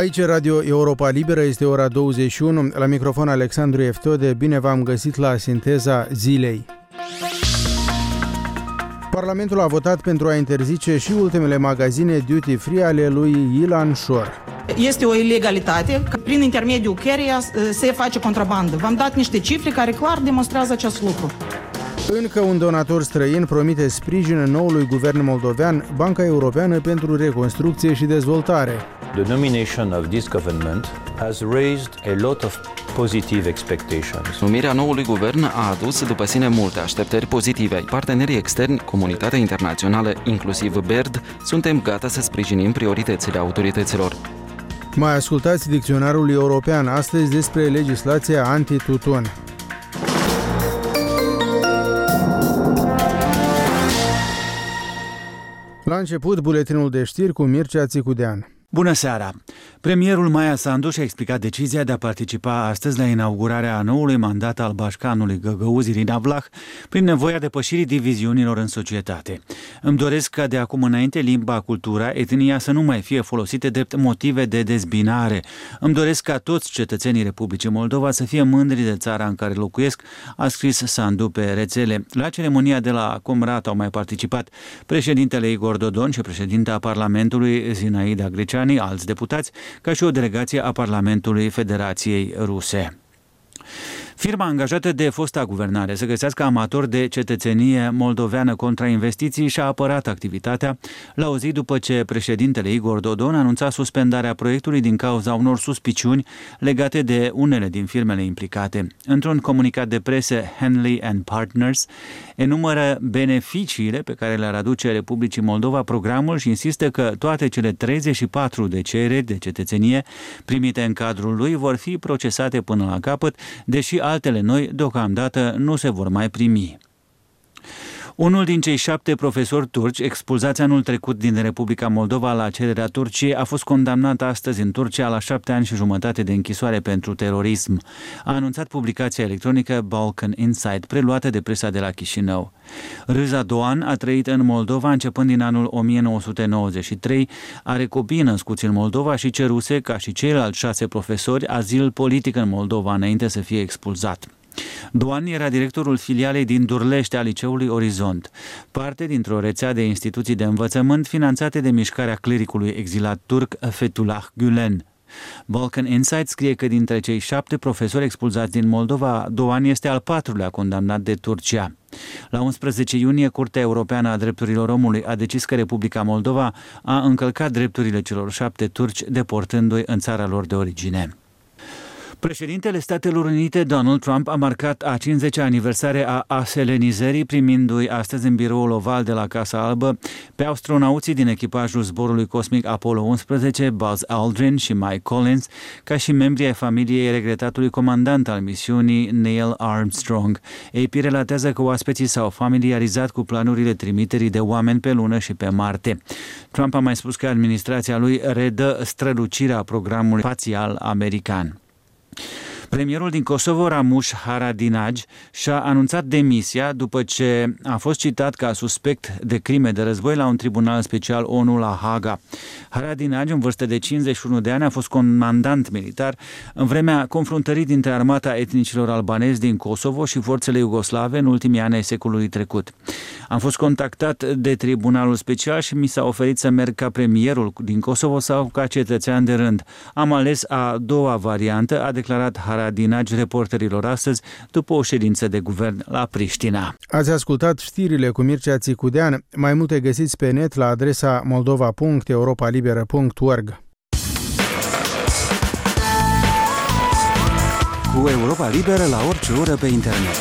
Aici Radio Europa Liberă, este ora 21, la microfon Alexandru Eftode, bine v-am găsit la sinteza zilei. Parlamentul a votat pentru a interzice și ultimele magazine duty-free ale lui Ilan Shor. Este o ilegalitate prin intermediul căreia se face contrabandă. V-am dat niște cifre care clar demonstrează acest lucru. Încă un donator străin promite sprijin noului guvern moldovean, Banca Europeană pentru Reconstrucție și Dezvoltare. The nomination of this government has raised a lot of positive expectations. Numirea noului guvern a adus după sine multe așteptări pozitive. Partenerii externi, comunitatea internațională, inclusiv BERD, suntem gata să sprijinim prioritățile autorităților. Mai ascultați dicționarul european astăzi despre legislația anti-tutun. La început, buletinul de știri cu Mircea Țicudean. Bună seara! Premierul Maia Sandu și-a explicat decizia de a participa astăzi la inaugurarea noului mandat al bașcanului Găgăuz Irina Vlah prin nevoia depășirii diviziunilor în societate. Îmi doresc ca de acum înainte limba, cultura, etnia să nu mai fie folosite drept motive de dezbinare. Îmi doresc ca toți cetățenii Republicii Moldova să fie mândri de țara în care locuiesc, a scris Sandu pe rețele. La ceremonia de la Comrat au mai participat președintele Igor Dodon și președinta Parlamentului Zinaida Greceanu, alți deputați, ca și o delegație a Parlamentului Federației Ruse. Firma angajată de fosta guvernare să găsească amatori de cetățenie moldoveană contra investiții și-a apărat activitatea la o zi după ce președintele Igor Dodon anunța suspendarea proiectului din cauza unor suspiciuni legate de unele din firmele implicate. Într-un comunicat de presă, Henley & Partners enumără beneficiile pe care le-ar aduce Republicii Moldova programul și insistă că toate cele 34 de cereri de cetățenie primite în cadrul lui vor fi procesate până la capăt, deși altele noi deocamdată nu se vor mai primi. Unul din cei 7 profesori turci expulzați anul trecut din Republica Moldova la cererea Turciei a fost condamnat astăzi în Turcia la 7 ani și jumătate de închisoare pentru terorism, a anunțat publicația electronică Balkan Insight, preluată de presa de la Chișinău. Râza Doğan a trăit în Moldova începând din anul 1993, are copii născuți în Moldova și ceruse, ca și ceilalți 6 profesori, azil politic în Moldova înainte să fie expulzat. Doğan era directorul filialei din Durlești a Liceului Orizont, parte dintr-o rețea de instituții de învățământ finanțate de mișcarea clericului exilat turc Fethullah Gülen. Balkan Insight scrie că dintre cei 7 profesori expulzați din Moldova, Doğan este al 4-lea condamnat de Turcia. La 11 iunie, Curtea Europeană a Drepturilor Omului a decis că Republica Moldova a încălcat drepturile celor 7 turci, deportându-i în țara lor de origine. Președintele Statelor Unite, Donald Trump, a marcat a 50-a aniversare a aselenizării, primindu-i astăzi în biroul oval de la Casa Albă pe astronauții din echipajul zborului cosmic Apollo 11, Buzz Aldrin și Mike Collins, ca și membrii ai familiei regretatului comandant al misiunii, Neil Armstrong. AP relatează că oaspeții s-au familiarizat cu planurile trimiterii de oameni pe lună și pe Marte. Trump a mai spus că administrația lui redă strălucirea programului spațial american. Premierul din Kosovo, Ramush Haradinaj, și-a anunțat demisia după ce a fost citat ca suspect de crime de război la un tribunal special ONU la Haga. Haradinaj, în vârstă de 51 de ani, a fost comandant militar în vremea confruntării dintre armata etnicilor albanezi din Kosovo și forțele iugoslave în ultimii ani ai secolului trecut. Am fost contactat de tribunalul special și mi s-a oferit să merg ca premierul din Kosovo sau ca cetățean de rând. Am ales a doua variantă, a declarat Haradinaj reporterilor astăzi după o ședință de guvern la Priștina. Ați ascultat știrile cu Mircea Țicudean. Mai multe găsiți pe net la adresa moldova.europalibera.org. Cu Europa Liberă la orice oră pe internet.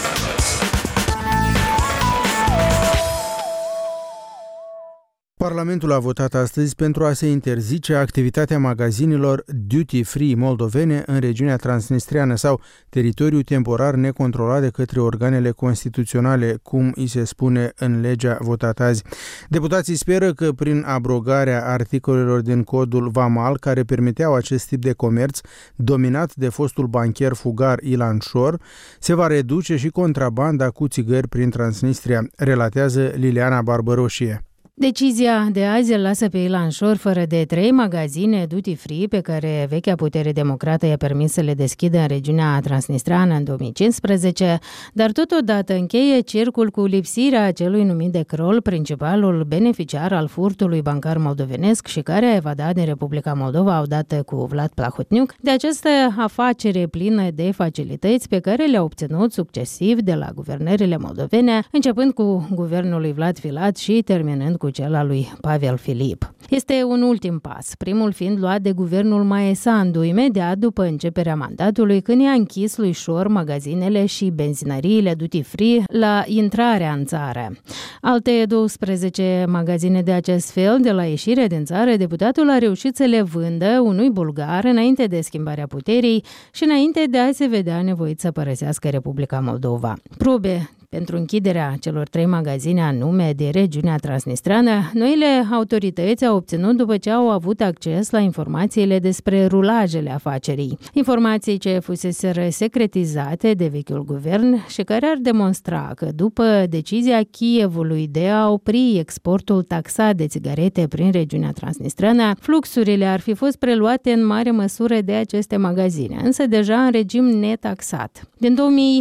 Parlamentul a votat astăzi pentru a se interzice activitatea magazinelor duty-free moldovene în regiunea transnistriană sau teritoriu temporar necontrolat de către organele constituționale, cum îi se spune în legea votată azi. Deputații speră că prin abrogarea articolelor din codul VAMAL care permiteau acest tip de comerț, dominat de fostul bancher fugar Ilan Shor, se va reduce și contrabanda cu țigări prin Transnistria, relatează Liliana Barbăroșie. Decizia de azi îl lasă pe Ilan Șor fără de 3 magazine duty-free pe care vechea putere democrată i-a permis să le deschidă în regiunea transnistreană în 2015, dar totodată încheie cercul cu lipsirea celui numit de Crol, principalul beneficiar al furtului bancar moldovenesc și care a evadat din Republica Moldova odată cu Vlad Plahotniuc, de această afacere plină de facilități pe care le-a obținut succesiv de la guvernările moldovene, începând cu guvernul lui Vlad Filat și terminând cu cel al lui Pavel Filip. Este un ultim pas, primul fiind luat de guvernul Maia Sandu, imediat după începerea mandatului, când i-a închis lui Șor magazinele și benzinăriile duty-free la intrarea în țară. Alte 12 magazine de acest fel, de la ieșirea din țară, deputatul a reușit să le vândă unui bulgar înainte de schimbarea puterii și înainte de a se vedea nevoit să părăsească Republica Moldova. Probe pentru închiderea celor 3 magazine anume de regiunea transnistreană, noile autorități au obținut după ce au avut acces la informațiile despre rulajele afacerii. Informații ce fuseseră secretizate de vechiul guvern și care ar demonstra că după decizia Kievului de a opri exportul taxat de țigarete prin regiunea transnistreană, fluxurile ar fi fost preluate în mare măsură de aceste magazine, însă deja în regim netaxat. Din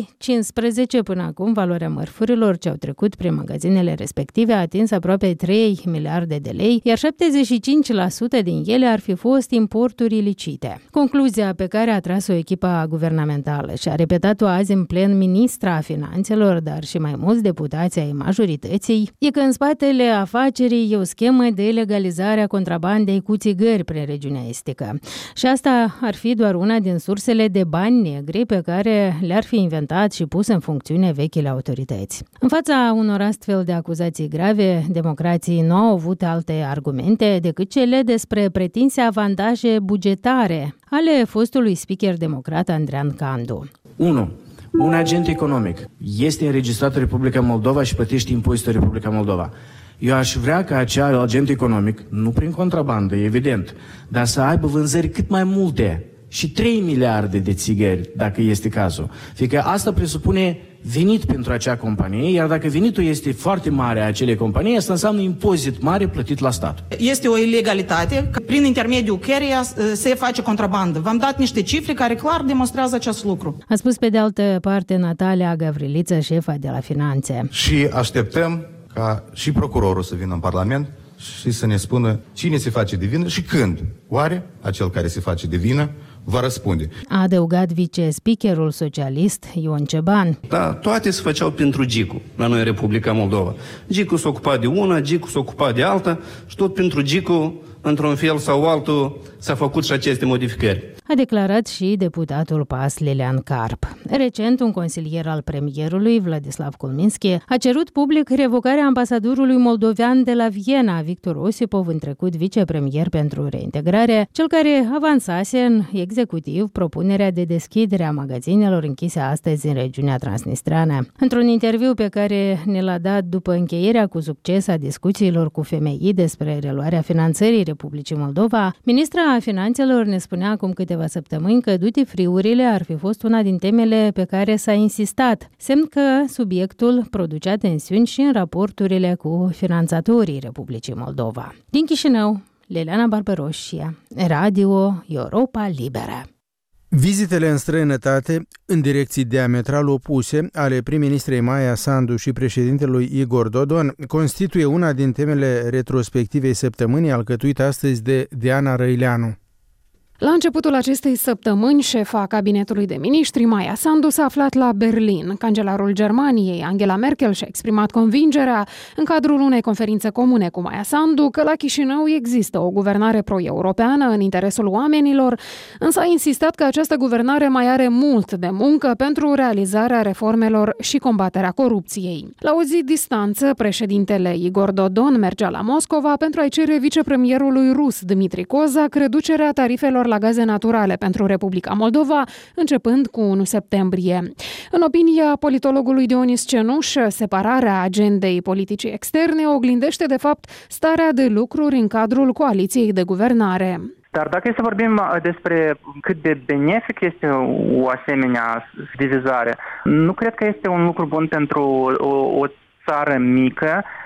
2015 până acum, valoarea mărfurilor ce au trecut prin magazinele respective a atins aproape 3 miliarde de lei, iar 75% din ele ar fi fost importuri ilicite. Concluzia pe care a tras-o echipa guvernamentală și a repetat-o azi în plen ministra Finanțelor, dar și mai mulți deputați ai majorității, e că în spatele afacerii e o schemă de legalizare a contrabandei cu țigări prin regiunea estică. Și asta ar fi doar una din sursele de bani negri pe care le-ar fi inventat și pus în funcțiune vechile autorități. În fața unor astfel de acuzații grave, democrații nu au avut alte argumente decât cele despre pretinse avantaje bugetare ale fostului speaker democrat Andrean Candu. 1. Un agent economic este înregistrat în Republica Moldova și plătește impozite în Republica Moldova. Eu aș vrea ca acel agent economic, nu prin contrabandă, evident, dar să aibă vânzări cât mai multe și 3 miliarde de țigări, dacă este cazul. Fiindcă asta presupune venit pentru acea companie, iar dacă venitul este foarte mare a acelei companii, asta înseamnă impozit mare plătit la stat. Este o ilegalitate că prin intermediul căreia se face contrabandă. V-am dat niște cifre care clar demonstrează acest lucru. A spus pe de altă parte Natalia Gavriliță, șefa de la Finanțe. Și așteptăm ca și procurorul să vină în Parlament și să ne spună cine se face de vină și când. Oare acel care se face de vină va răspunde. A adăugat vice-speakerul socialist Ion Ceban. Da, toate se făceau pentru Gicu, la noi în Republica Moldova. Gicu s-a ocupat de una, Gicu s-a ocupat de alta și tot pentru Gicu, într-un fel sau altul, s-a făcut și aceste modificări. A declarat și deputatul PAS Lilian Carp. Recent, un consilier al premierului, Vladislav Kulminski, a cerut public revocarea ambasadorului moldovean de la Viena, Victor Osipov, în trecut vicepremier pentru reintegrare, cel care avansase în executiv propunerea de deschidere a magazinelor închise astăzi în regiunea transnistreană. Într-un interviu pe care ne l-a dat după încheierea cu succes a discuțiilor cu FMI despre reluarea finanțării Republicii Moldova, ministra Finanțelor ne spunea acum câteva săptămâni că duty-free-urile ar fi fost una din temele pe care s-a insistat, semn că subiectul producea tensiuni și în raporturile cu finanțatorii Republicii Moldova. Din Chișinău, Liliana Barbaroșia, Radio Europa Liberă. Vizitele în străinătate, în direcții diametral opuse, ale prim-ministrei Maia Sandu și președintelui Igor Dodon, constituie una din temele retrospectivei săptămânii alcătuită astăzi de Diana Răileanu. La începutul acestei săptămâni, șefa cabinetului de miniștri, Maia Sandu, s-a aflat la Berlin. Cancelarul Germaniei, Angela Merkel, și-a exprimat convingerea, în cadrul unei conferințe comune cu Maia Sandu, că la Chișinău există o guvernare pro-europeană în interesul oamenilor, însă a insistat că această guvernare mai are mult de muncă pentru realizarea reformelor și combaterea corupției. La o zi distanță, președintele Igor Dodon mergea la Moscova pentru a-i cere vicepremierului rus Dmitri Kozak reducerea tarifelor la gaze naturale pentru Republica Moldova, începând cu 1 septembrie. În opinia politologului Dionis Cenuș, separarea agendei politicii externe oglindește, de fapt, starea de lucruri în cadrul coaliției de guvernare. Dar dacă să vorbim despre cât de benefic este o asemenea divizare, nu cred că este un lucru bun pentru o țară mică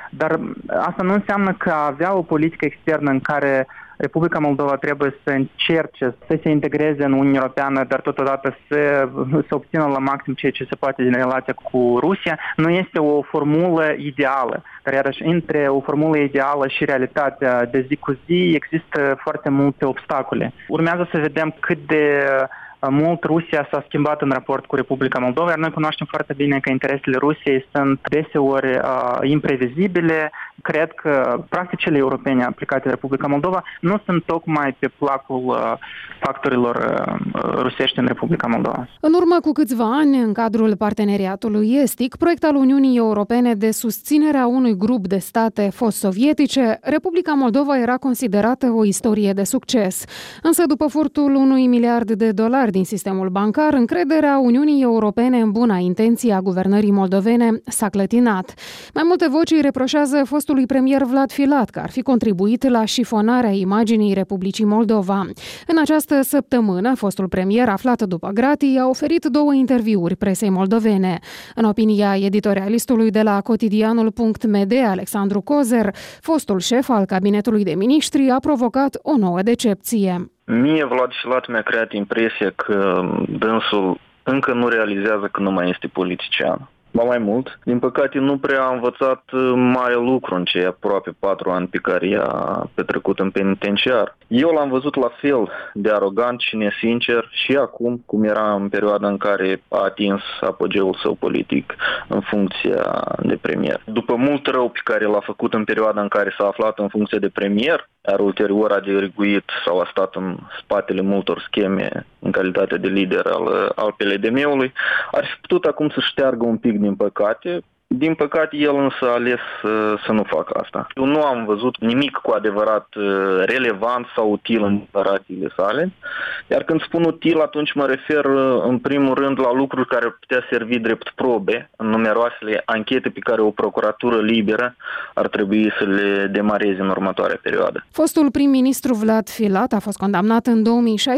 dar asta nu înseamnă că a avea o politică externă în care Republica Moldova trebuie să încerce să se integreze în Uniunea Europeană, dar totodată să obțină la maxim ceea ce se poate din relația cu Rusia, nu este o formulă ideală. Dar iarăși, între o formulă ideală și realitatea de zi cu zi există foarte multe obstacole. Urmează să vedem cât de mult Rusia s-a schimbat în raport cu Republica Moldova, iar noi cunoaștem foarte bine că interesele Rusiei sunt deseori imprevizibile. Cred că practicile europene aplicate de Republica Moldova nu sunt tocmai pe placul factorilor rusești în Republica Moldova. În urmă cu câțiva ani, în cadrul parteneriatului estic, proiect al Uniunii Europene de susținere a unui grup de state fost-sovietice, Republica Moldova era considerată o istorie de succes. Însă, după furtul $1 miliard din sistemul bancar, încrederea Uniunii Europene în buna intenție a guvernării moldovene s-a clătinat. Mai multe voci îi reproșează fostului premier Vlad Filat că ar fi contribuit la șifonarea imaginii Republicii Moldova. În această săptămână, fostul premier, aflat după gratii, a oferit 2 interviuri presei moldovene. În opinia editorialistului de la cotidianul.md, Alexandru Cozer, fostul șef al cabinetului de miniștri a provocat o nouă decepție. Mie Vlad Filat mi-a creat impresia că dânsul încă nu realizează că nu mai este politician. Ba mai mult, din păcate nu prea a învățat mare lucru în cei aproape 4 ani pe care i-a petrecut în penitenciar. Eu l-am văzut la fel de arogant și nesincer și acum, cum era în perioada în care a atins apogeul său politic în funcția de premier. După mult rău pe care l-a făcut în perioada în care s-a aflat în funcție de premier, iar ulterior a deriguit sau a stat în spatele multor scheme în calitate de lider al PLDM-ului, ar fi putut acum să șteargă un pic din păcate. Din păcate, el însă a ales să nu facă asta. Eu nu am văzut nimic cu adevărat relevant sau util în declarațiile sale, iar când spun util, atunci mă refer în primul rând la lucruri care ar putea servi drept probe în numeroasele anchete pe care o procuratură liberă ar trebui să le demareze în următoarea perioadă. Fostul prim-ministru Vlad Filat a fost condamnat în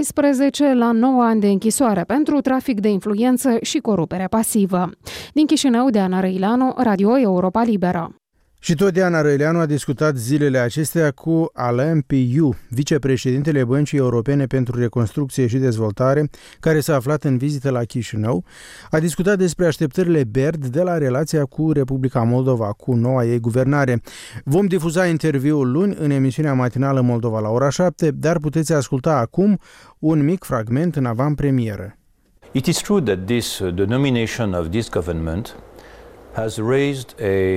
2016 la 9 ani de închisoare pentru trafic de influență și corupere pasivă. Din Chișinău, Diana Răileanu, Radio Europa Liberă. Și tot Diana Răileanu a discutat zilele acestea cu Alain Piu, vicepreședintele Băncii Europene pentru Reconstrucție și Dezvoltare, care s-a aflat în vizită la Chișinău. A discutat despre așteptările BERD de la relația cu Republica Moldova, cu noua ei guvernare. Vom difuza interviul luni în emisiunea matinală Moldova la ora 7, dar puteți asculta acum un mic fragment în avantpremieră. It is true that the nomination of this government has raised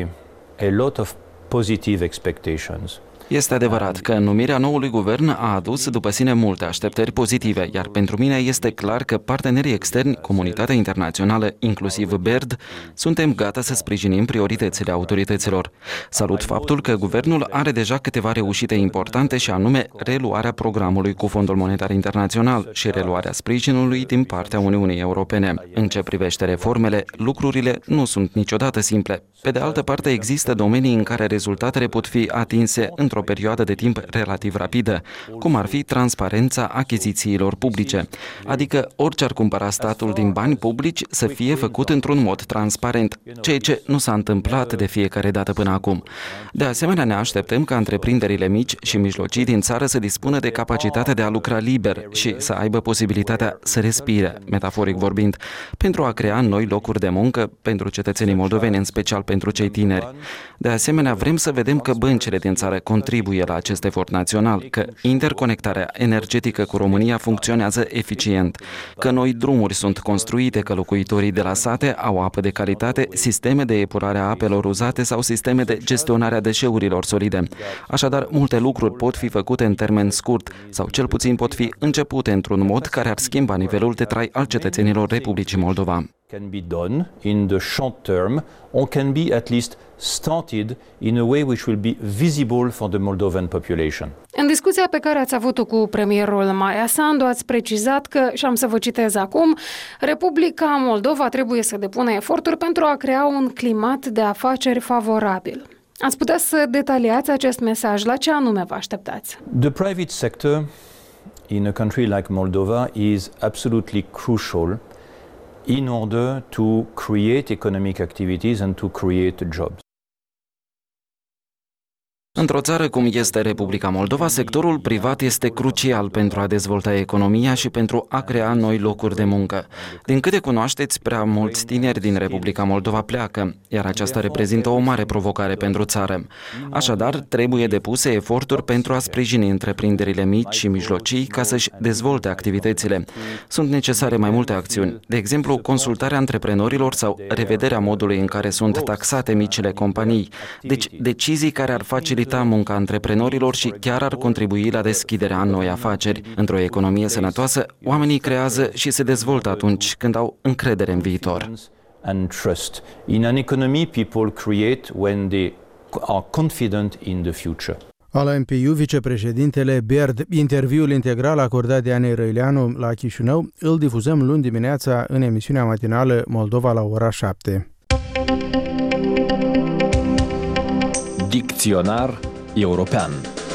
a lot of positive expectations. Este adevărat că numirea noului guvern a adus după sine multe așteptări pozitive, iar pentru mine este clar că partenerii externi, comunitatea internațională, inclusiv BERD, suntem gata să sprijinim prioritățile autorităților. Salut faptul că guvernul are deja câteva reușite importante și anume reluarea programului cu Fondul Monetar Internațional și reluarea sprijinului din partea Uniunii Europene. În ce privește reformele, lucrurile nu sunt niciodată simple. Pe de altă parte, există domenii în care rezultatele pot fi atinse într-o perioadă de timp relativ rapidă, cum ar fi transparența achizițiilor publice, adică orice ar cumpăra statul din bani publici să fie făcut într-un mod transparent, ceea ce nu s-a întâmplat de fiecare dată până acum. De asemenea, ne așteptăm ca întreprinderile mici și mijlocii din țară să dispună de capacitatea de a lucra liber și să aibă posibilitatea să respire, metaforic vorbind, pentru a crea noi locuri de muncă pentru cetățenii moldoveni, în special pentru cei tineri. De asemenea, vrem să vedem că băncile din țară contribuie la acest efort național, că interconectarea energetică cu România funcționează eficient, că noi drumuri sunt construite, că locuitorii de la sate au apă de calitate, sisteme de epurare a apelor uzate sau sisteme de gestionare a deșeurilor solide. Așadar, multe lucruri pot fi făcute în termen scurt sau cel puțin pot fi începute într-un mod care ar schimba nivelul de trai al cetățenilor Republicii Moldova. Can be done in the short term or can be at least started in a way which will be visible for the Moldovan population. În discuția pe care ați avut-o cu premierul Maia Sandu, ați precizat că, și am să vă citez acum, Republica Moldova trebuie să depună eforturi pentru a crea un climat de afaceri favorabil. Ați putea să detaliați acest mesaj? La ce anume vă așteptați? The private sector in a country like Moldova is absolutely crucial in order to create economic activities and to create jobs. Într-o țară cum este Republica Moldova, sectorul privat este crucial pentru a dezvolta economia și pentru a crea noi locuri de muncă. Din câte cunoașteți, prea mulți tineri din Republica Moldova pleacă, iar aceasta reprezintă o mare provocare pentru țară. Așadar, trebuie depuse eforturi pentru a sprijini întreprinderile mici și mijlocii ca să-și dezvolte activitățile. Sunt necesare mai multe acțiuni, de exemplu, consultarea antreprenorilor sau revederea modului în care sunt taxate micile companii. Deci, decizii care ar facilita munca antreprenorilor și chiar ar contribui la deschiderea în noi afaceri. Într-o economie sănătoasă, oamenii creează și se dezvoltă atunci când au încredere în viitor. And trust. In an economy, people create when they are confident in the future. Alain Piu, vicepreședintele BERD. Interviul integral acordat de Anei Răileanu la Chișinău îl difuzăm luni dimineața în emisiunea matinală Moldova la ora 7. Dicționar european.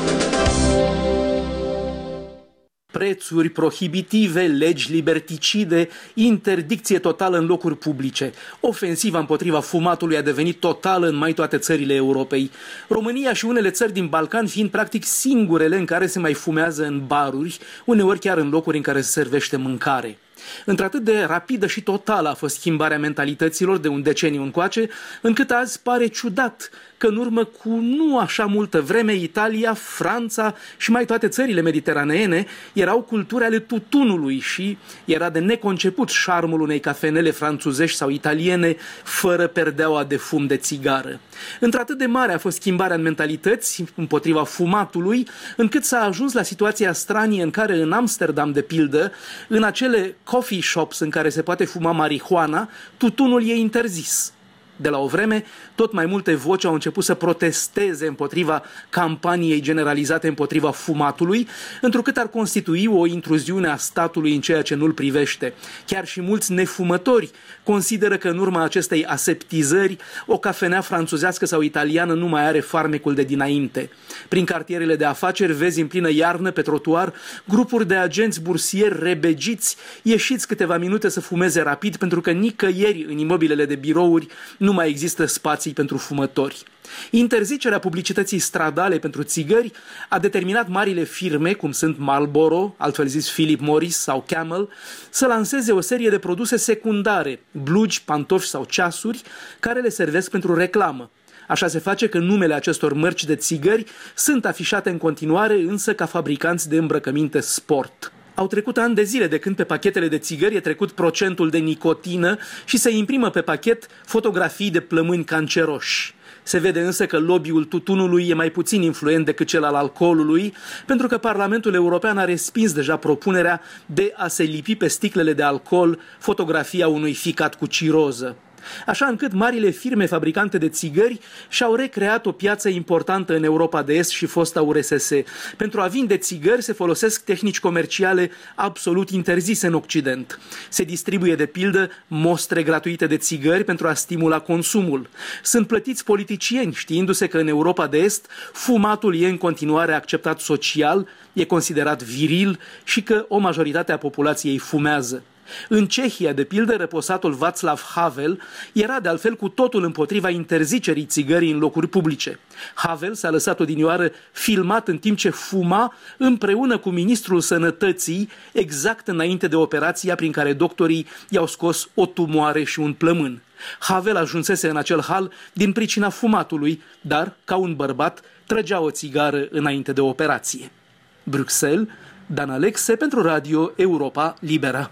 Prețuri prohibitive, legi liberticide, interdicție totală în locuri publice. Ofensiva împotriva fumatului a devenit totală în mai toate țările Europei. România și unele țări din Balcan fiind practic singurele în care se mai fumează în baruri, uneori chiar în locuri în care se servește mâncare. Într-atât de rapidă și totală a fost schimbarea mentalităților de un deceniu încoace, încât azi pare ciudat că în urmă cu nu așa multă vreme Italia, Franța și mai toate țările mediteraneene erau culturi ale tutunului și era de neconceput șarmul unei cafenele franțuzești sau italiene fără perdeaua de fum de țigară. Într-atât de mare a fost schimbarea în mentalități împotriva fumatului, încât s-a ajuns la situația stranie în care în Amsterdam, de pildă, în acele coffee shops în care se poate fuma marihuana, tutunul e interzis. De la o vreme, tot mai multe voci au început să protesteze împotriva campaniei generalizate împotriva fumatului, întrucât ar constitui o intruziune a statului în ceea ce nu-l privește. Chiar și mulți nefumători consideră că în urma acestei aseptizări, o cafenea franțuzească sau italiană nu mai are farmecul de dinainte. Prin cartierele de afaceri vezi în plină iarnă pe trotuar grupuri de agenți bursieri rebegiți, ieșiți câteva minute să fumeze rapid, pentru că nicăieri în imobilele de birouri nu mai există spații pentru fumători. Interzicerea publicității stradale pentru țigări a determinat marile firme, cum sunt Marlboro, altfel zis Philip Morris sau Camel, să lanseze o serie de produse secundare, blugi, pantofi sau ceasuri, care le servesc pentru reclamă. Așa se face că numele acestor mărci de țigări sunt afișate în continuare, însă ca fabricanți de îmbrăcăminte sport. Au trecut ani de zile de când pe pachetele de țigări e trecut procentul de nicotină și se imprimă pe pachet fotografii de plămâni canceroși. Se vede însă că lobby-ul tutunului e mai puțin influent decât cel al alcoolului, pentru că Parlamentul European a respins deja propunerea de a se lipi pe sticlele de alcool fotografia unui ficat cu ciroză. Așa încât marile firme fabricante de țigări și-au recreat o piață importantă în Europa de Est și fosta URSS. Pentru a vinde țigări se folosesc tehnici comerciale absolut interzise în Occident. Se distribuie de pildă mostre gratuite de țigări pentru a stimula consumul. Sunt plătiți politicieni, știindu-se că în Europa de Est fumatul e în continuare acceptat social, e considerat viril și că o majoritate a populației fumează. În Cehia, de pildă, răposatul Václav Havel era de altfel cu totul împotriva interzicerii țigării în locuri publice. Havel s-a lăsat odinioară filmat în timp ce fuma împreună cu ministrul sănătății, exact înainte de operația prin care doctorii i-au scos o tumoare și un plămân. Havel ajunsese în acel hal din pricina fumatului, dar, ca un bărbat, trăgea o țigară înainte de operație. Bruxelles, Dan Alexe pentru Radio Europa Liberă.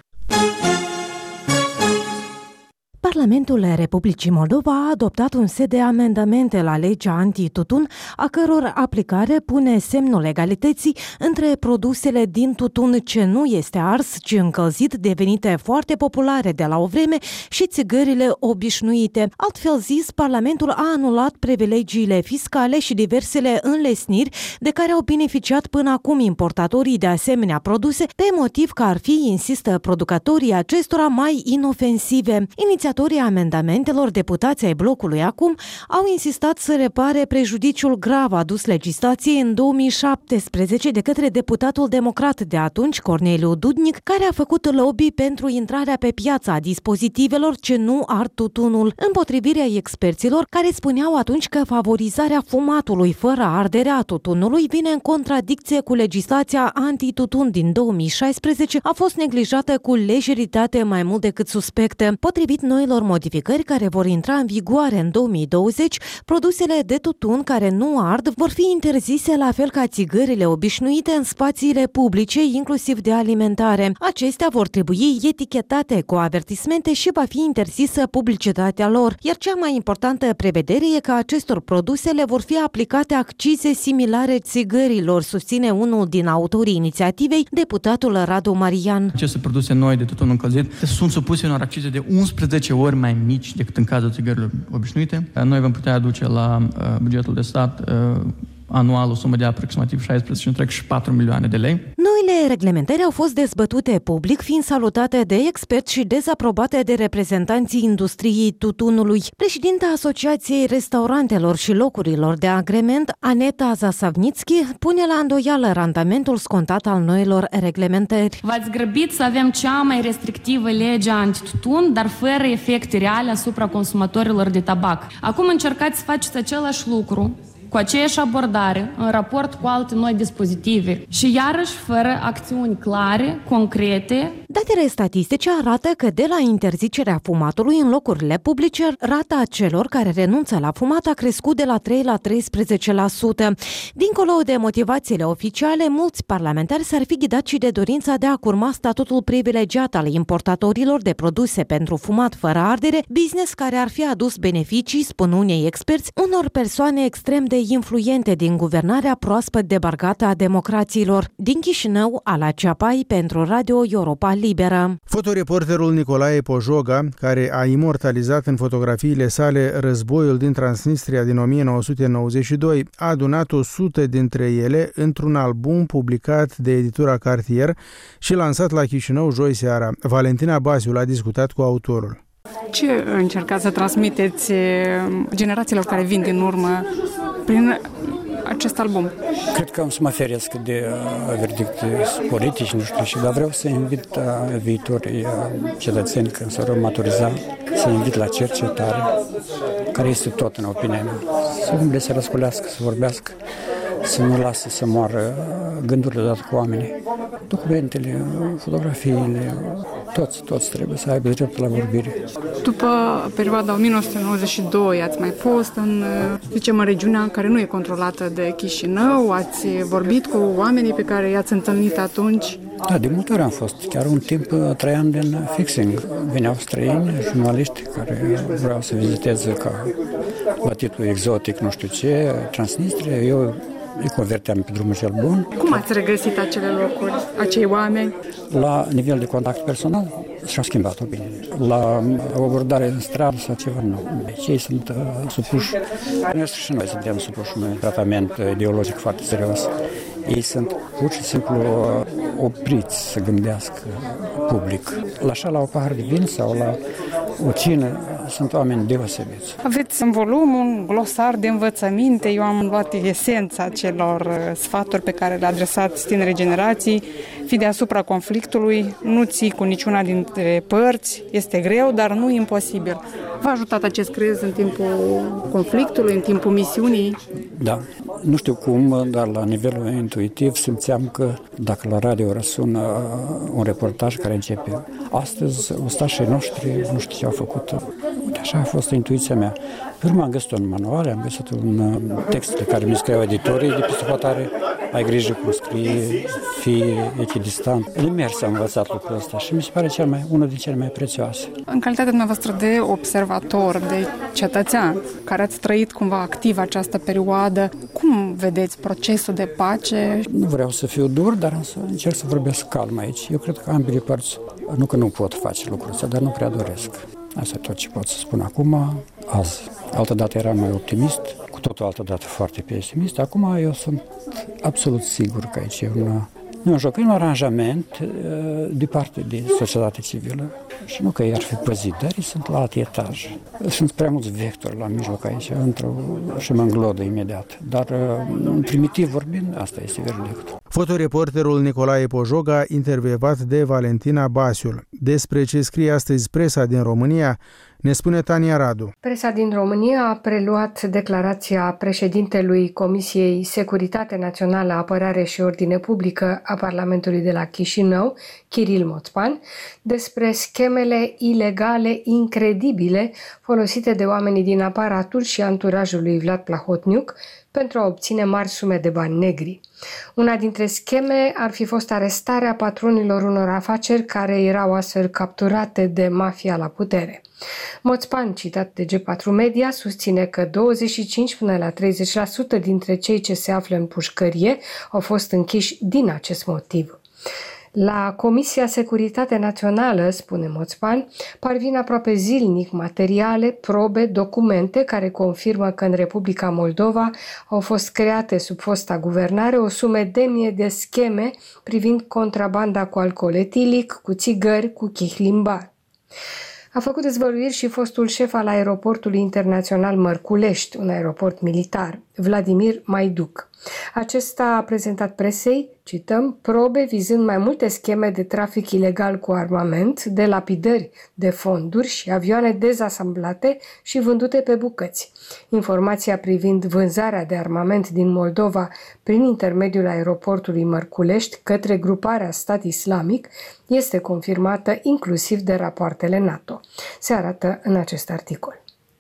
Parlamentul Republicii Moldova a adoptat un set de amendamente la legea antitutun, a căror aplicare pune semnul egalității între produsele din tutun ce nu este ars, ci încălzit, devenite foarte populare de la o vreme, și țigările obișnuite. Altfel zis, Parlamentul a anulat privilegiile fiscale și diversele înlesniri de care au beneficiat până acum importatorii de asemenea produse, pe motiv că ar fi, insistă producătorii acestora, mai inofensive. Inițiatorii autorii amendamentelor, deputații ai blocului Acum, au insistat să repare prejudiciul grav adus legislației în 2017 de către deputatul democrat de atunci, Corneliu Dudnic, care a făcut lobby pentru intrarea pe piață a dispozitivelor ce nu ard tutunul, împotrivirea experților care spuneau atunci că favorizarea fumatului fără arderea tutunului vine în contradicție cu legislația antitutun din 2016, a fost neglijată cu lejeritate mai mult decât suspectă. Potrivit noilor modificări care vor intra în vigoare în 2020, produsele de tutun care nu ard vor fi interzise la fel ca țigările obișnuite în spațiile publice, inclusiv de alimentare. Acestea vor trebui etichetate cu avertismente și va fi interzisă publicitatea lor, iar cea mai importantă prevedere e că acestor produse le vor fi aplicate accize similare țigărilor, susține unul din autorii inițiativei, deputatul Radu Marian. Aceste produse noi de tutun încălzit sunt supuse unor accize de 11 ori mai mici decât în cazul țigărilor obișnuite. Noi vom putea aduce la bugetul de stat anual o sumă de aproximativ 16,4 milioane de lei. Noile reglementări au fost dezbătute public, fiind salutate de experți și dezaprobate de reprezentanții industriei tutunului. Președinta Asociației Restaurantelor și Locurilor de Agrement, Aneta Zasavnitski, pune la îndoială randamentul scontat al noilor reglementări. V-ați grăbit să avem cea mai restrictivă lege antitutun, dar fără efecte reale asupra consumatorilor de tabac. Acum încercați să faceți același lucru, cu aceeași abordare, în raport cu alte noi dispozitive și iarăși fără acțiuni clare, concrete. Datele statistice arată că de la interzicerea fumatului în locurile publice, rata celor care renunță la fumat a crescut de la 3 la 13%. Dincolo de motivațiile oficiale, mulți parlamentari s-ar fi ghidat și de dorința de a curma statutul privilegiat al importatorilor de produse pentru fumat fără ardere, business care ar fi adus beneficii, spun unii experți, unor persoane extrem de influente din guvernarea proaspăt debarcată a democrațiilor. Din Chișinău, Ala Ceapai pentru Radio Europa Liberă. Fotoreporterul Nicolae Pojoga, care a imortalizat în fotografiile sale războiul din Transnistria din 1992, a adunat 100 dintre ele într-un album publicat de editura Cartier și lansat la Chișinău joi seara. Valentina Basiul a discutat cu autorul. Ce încercați să transmiteți generațiilor care vin din urmă prin acest album? Cred că am să mă feresc de verdicte politici, nu știu, și vreau să invit viitorii cetățeni când se vor maturiza, să invit la cercetare, care este tot în opinia mea. Să umble, să răsculească, să vorbească, să nu lasă să moară gândurile odată cu oamenii. Documentele, fotografiile, toți trebuie să aibă dreptul la vorbire. După perioada 1992 ați mai fost în regiunea care nu e controlată de Chișinău, ați vorbit cu oamenii pe care i-ați întâlnit atunci? Da, de multe ori am fost. Chiar un timp trăiam din fixing. Veneau străini, jurnaliști care vreau să viziteze la titlu exotic, nu știu ce, Transnistria. Eu îi converteam pe drumul cel bun. Cum ați regăsit acele locuri, acei oameni? La nivel de contact personal și-au schimbat opiniile. La o abordare în stradă sau ceva, nu. Ei sunt supuși, și noi suntem supuși unui tratament ideologic foarte serios. Ei sunt pur și simplu opriți să gândească public. La o pahar de vin sau la o cină sunt oameni deosebiți. Aveți în volum un glosar de învățăminte. Eu am luat esența celor sfaturi pe care le adresați tinere generații. Fi deasupra conflictului, nu ții cu niciuna dintre părți, este greu, dar nu imposibil. V-a ajutat acest crez în timpul conflictului, în timpul misiunii? Da, nu știu cum, dar la nivelul intuitiv simțeam că dacă la radio răsună un reportaj care începe astăzi, ostașii noștri nu știu ce au făcut. Uite, așa a fost intuiția mea. Pe urmă am găsit un manual, am găsit un text pe care mi scriau editorii de peste hotare. Ai grijă cum scrie, fii echidistant. Mers am învățat lucrul ăsta și mi se pare unul din cele mai prețioase. În calitatea dumneavoastră de observator, de cetățean, care ați trăit cumva activ această perioadă, cum vedeți procesul de pace? Nu vreau să fiu dur, dar să încerc să vorbesc calm aici. Eu cred că ambele părți, nu că nu pot face lucrul ăsta, dar nu prea doresc. Asta e tot ce pot să spun acum, azi. Altădată eram mai optimist, cu totul altădată foarte pesimist. Acum eu sunt absolut sigur că aici e un E un joc, e un aranjament de parte de societatea civilă și nu că ei ar fi păzit, dar ei sunt la alt etaj. Sunt prea mulți vectori la mijloc aici, și mă înglodă imediat. Dar, primitiv vorbind, asta este verdictul. Fotoreporterul Nicolae Pojoga, intervievat de Valentina Basiul. Despre ce scrie astăzi presa din România, ne spune Tania Radu. Presa din România a preluat declarația președintelui Comisiei Securitate Națională, Apărare și Ordine Publică a Parlamentului de la Chișinău, Kiril Moțpan, despre schemele ilegale incredibile folosite de oamenii din aparatul și anturajul lui Vlad Plahotniuc pentru a obține mari sume de bani negri. Una dintre scheme ar fi fost arestarea patronilor unor afaceri care erau astfel capturate de mafia la putere. Moțpan, citat de G4 Media, susține că 25 până la 30% dintre cei ce se află în pușcărie au fost închiși din acest motiv. La Comisia Securitate Națională, spune Moțpan, parvin aproape zilnic materiale, probe, documente care confirmă că în Republica Moldova au fost create sub fosta guvernare o sumedenie de scheme privind contrabanda cu alcool etilic, cu țigări, cu chihlimbar. A făcut dezvăluiri și fostul șef al aeroportului internațional Mărculești, un aeroport militar, Vladimir Maiduc. Acesta a prezentat presei, cităm, probe vizând mai multe scheme de trafic ilegal cu armament, de lapidări de fonduri și avioane dezasamblate și vândute pe bucăți. Informația privind vânzarea de armament din Moldova prin intermediul aeroportului Mărculești către gruparea Stat Islamic este confirmată inclusiv de rapoartele NATO. Se arată în acest articol.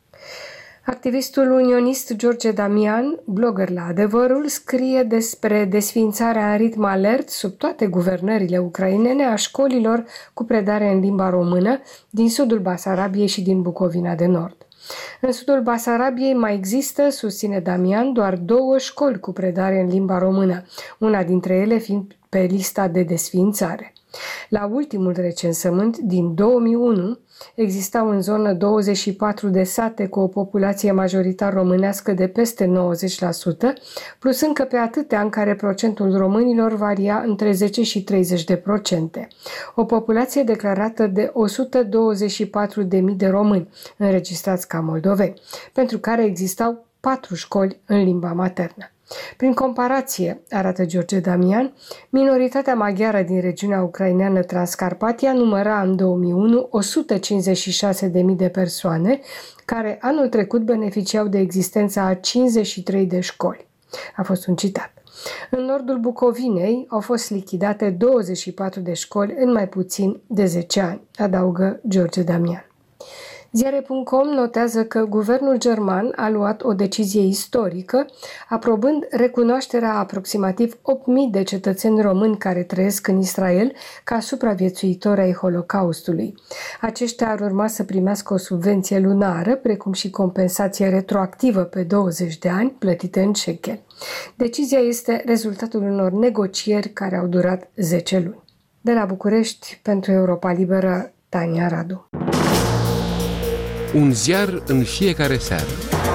Activistul unionist George Damian, blogger la Adevărul, scrie despre desființarea în ritm alert sub toate guvernările ucrainene a școlilor cu predare în limba română din sudul Basarabiei și din Bucovina de Nord. În sudul Basarabiei mai există, susține Damian, doar 2 școli cu predare în limba română, una dintre ele fiind pe lista de desființare. La ultimul recensământ din 2001 existau în zonă 24 de sate cu o populație majoritar românească de peste 90%, plus încă pe atâtea în care procentul românilor varia între 10 și 30%. O populație declarată de 124.000 de români înregistrați ca moldoveni, pentru care existau 4 școli în limba maternă. Prin comparație, arată George Damian, minoritatea maghiară din regiunea ucraineană Transcarpatia număra în 2001 156.000 de persoane, care anul trecut beneficiau de existența a 53 de școli. A fost un citat. În nordul Bucovinei au fost lichidate 24 de școli în mai puțin de 10 ani, adaugă George Damian. Ziare.com notează că guvernul german a luat o decizie istorică, aprobând recunoașterea a aproximativ 8.000 de cetățeni români care trăiesc în Israel ca supraviețuitori ai Holocaustului. Aceștia ar urma să primească o subvenție lunară, precum și compensație retroactivă pe 20 de ani, plătite în shekel. Decizia este rezultatul unor negocieri care au durat 10 luni. De la București, pentru Europa Liberă, Tania Radu. Un ziar în fiecare seară.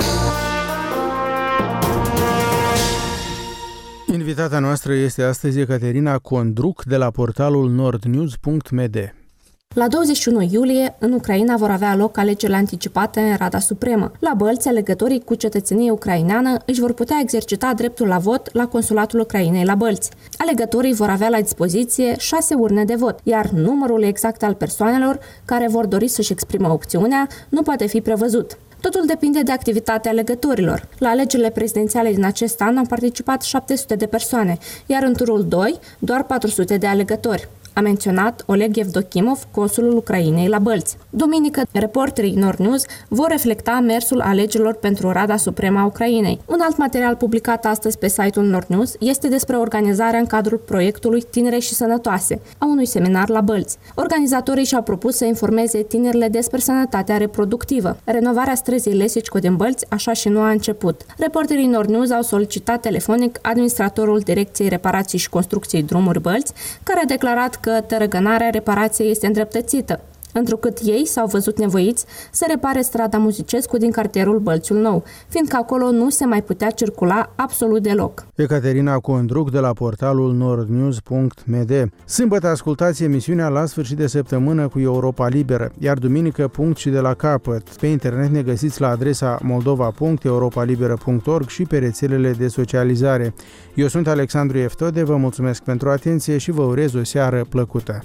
Invitata noastră este astăzi Ecaterina Condruc de la portalul nordnews.md. La 21 iulie, în Ucraina vor avea loc alegerile anticipate în Rada Supremă. La Bălți, alegătorii cu cetățenie ucraineană își vor putea exercita dreptul la vot la Consulatul Ucrainei la Bălți. Alegătorii vor avea la dispoziție 6 urne de vot, iar numărul exact al persoanelor care vor dori să-și exprime opțiunea nu poate fi prevăzut. Totul depinde de activitatea alegătorilor. La alegerile prezidențiale din acest an au participat 700 de persoane, iar în turul 2 doar 400 de alegători, a menționat Oleg Evdokimov, consulul Ucrainei la Bălți. Duminică, reporterii Nord News vor reflecta mersul alegerilor pentru Rada Supremă a Ucrainei. Un alt material publicat astăzi pe site-ul Nord News este despre organizarea în cadrul proiectului Tinere și Sănătoase, a unui seminar la Bălți. Organizatorii și-au propus să informeze tinerile despre sănătatea reproductivă. Renovarea străzii Lesicco din Bălți așa și nu a început. Reporterii Nord News au solicitat telefonic administratorul Direcției Reparații și Construcției Drumuri Bălți, care a declarat că tărăgănarea reparației este îndreptățită. întrucât ei s-au văzut nevoiți să repare strada Muzicescu din cartierul Bălțiul Nou, fiindcă acolo nu se mai putea circula absolut deloc. Ecaterina Condruc de la portalul nordnews.md. Sâmbătă ascultați emisiunea La sfârșit de săptămână cu Europa Liberă, iar duminică punct și de la capăt. Pe internet ne găsiți la adresa moldova.europalibera.org și pe rețelele de socializare. Eu sunt Alexandru Eftode, vă mulțumesc pentru atenție și vă urez o seară plăcută.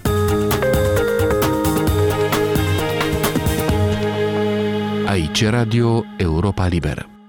Aici Radio Europa Liberă.